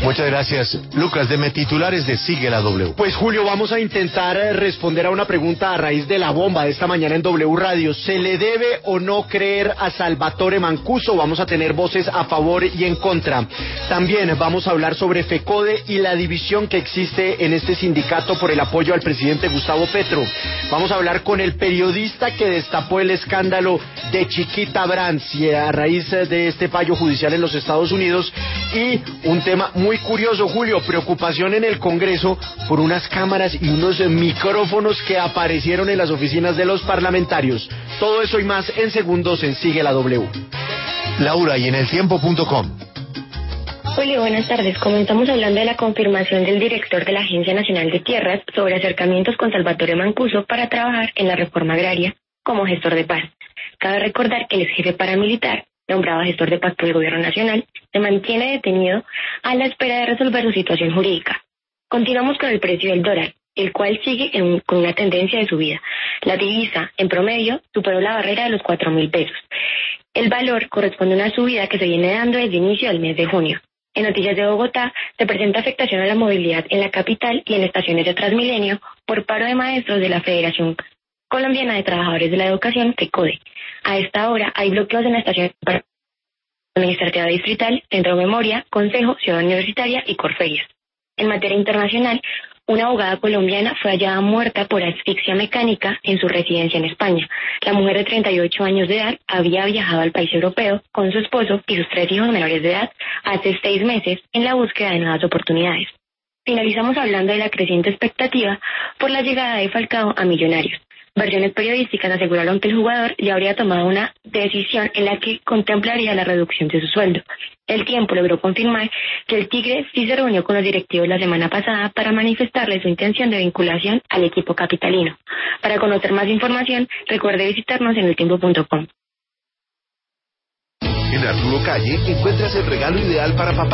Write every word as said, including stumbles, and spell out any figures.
Muchas gracias. Lucas, deme titulares de Sigue la W. Pues Julio, vamos a intentar responder a una pregunta a raíz de la bomba de esta mañana en W Radio. ¿Se le debe o no creer a Salvatore Mancuso? Vamos a tener voces a favor y en contra. También vamos a hablar sobre FECODE y la división que existe en este sindicato por el apoyo al presidente Gustavo Petro. Vamos a hablar con el periodista que destapó el escándalo de Chiquita Brands y a raíz de este fallo judicial en los Estados Unidos, y un tema muy curioso, Julio, preocupación en el Congreso por unas cámaras y unos micrófonos que aparecieron en las oficinas de los parlamentarios. Todo eso y más en segundos en Sigue la W. Laura, y en el tiempo punto com. Julio, buenas tardes. Comenzamos hablando de la confirmación del director de la Agencia Nacional de Tierras sobre acercamientos con Salvatore Mancuso para trabajar en la reforma agraria como gestor de paz. Cabe recordar que el ex jefe paramilitar, nombrado gestor de paz por el Gobierno Nacional, se mantiene detenido a la espera de resolver su situación jurídica. Continuamos con el precio del dólar, el cual sigue en un, con una tendencia de subida. La divisa, en promedio, superó la barrera de los cuatro mil pesos. El valor corresponde a una subida que se viene dando desde inicio del mes de junio. En Noticias de Bogotá se presenta afectación a la movilidad en la capital y en estaciones de Transmilenio por paro de maestros de la Federación Colombiana de Trabajadores de la Educación, FECODE. A esta hora hay bloqueos en la estación administrativa distrital, Centro de Memoria, Consejo, Ciudad Universitaria y Corferias. En materia internacional, una abogada colombiana fue hallada muerta por asfixia mecánica en su residencia en España. La mujer de treinta y ocho años de edad había viajado al país europeo con su esposo y sus tres hijos menores de edad hace seis meses en la búsqueda de nuevas oportunidades. Finalizamos hablando de la creciente expectativa por la llegada de Falcao a Millonarios. Versiones periodísticas aseguraron que el jugador ya habría tomado una decisión en la que contemplaría la reducción de su sueldo. El Tiempo logró confirmar que el Tigre sí se reunió con los directivos la semana pasada para manifestarle su intención de vinculación al equipo capitalino. Para conocer más información, recuerde visitarnos en el tiempo punto com. En Arturo Calle encuentras el regalo ideal para papá.